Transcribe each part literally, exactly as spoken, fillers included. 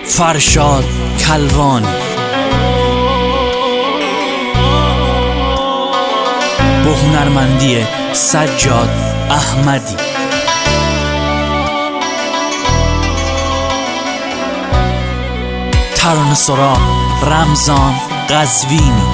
فرشاد کلوانی. با هنرمندی سجاد احمدی. ترانه سرا رمضان قزوینی.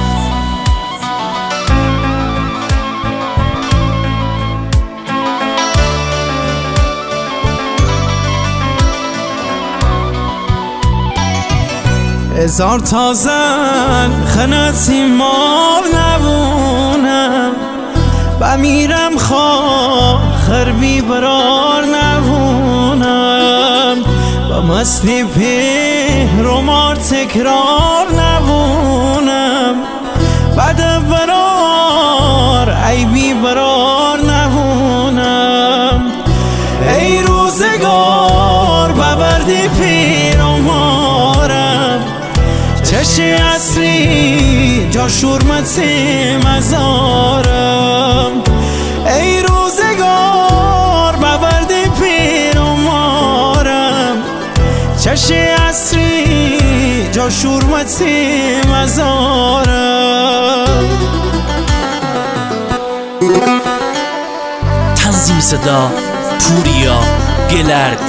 هزار تا زن خناتی مال نبونم بمیرم خواهر بی برار نبونم و مستی پیر و مار تکرار نبونم بعد برار ای بی برار نبونم ای روزگار ببردی پیر و مارم چشی اصلی جا شورمتی مزارم ای روزگار ببردی پیر و مارم چشی اصلی جا شورمتی مزارم. تنظیم صدا پوریا گلرد.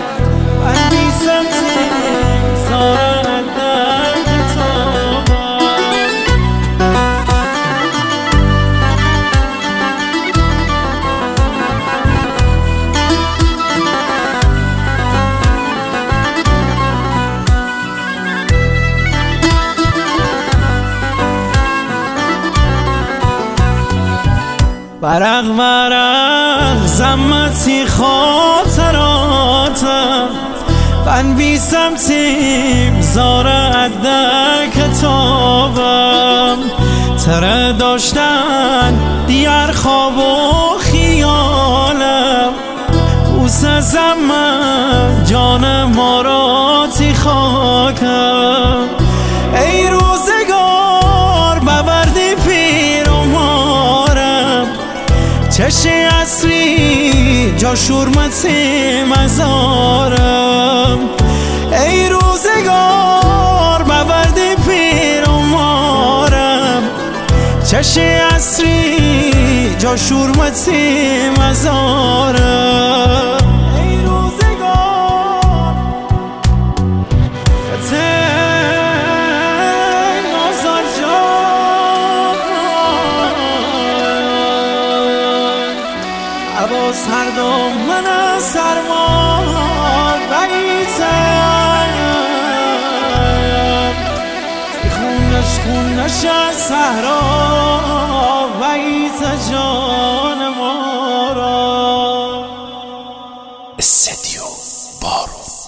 ورق ورق زمتی خاطراتم بنویسم تیم زاره در کتابم تره داشتن دیگر خواب و خیالم بوسه زمن جان ماراتی خاکم ای روزگار ببردی پیر و مارم چشی اصلی جا شورمتی مزارم ای روزگار ببردی پیر و مارم چشی اصلی جا شورمتی مزارم ای روزگار نازار جان عباس هر دم من سرما بیتم خونش خونش از صحرا بیت جان ما را. استدیو بارو.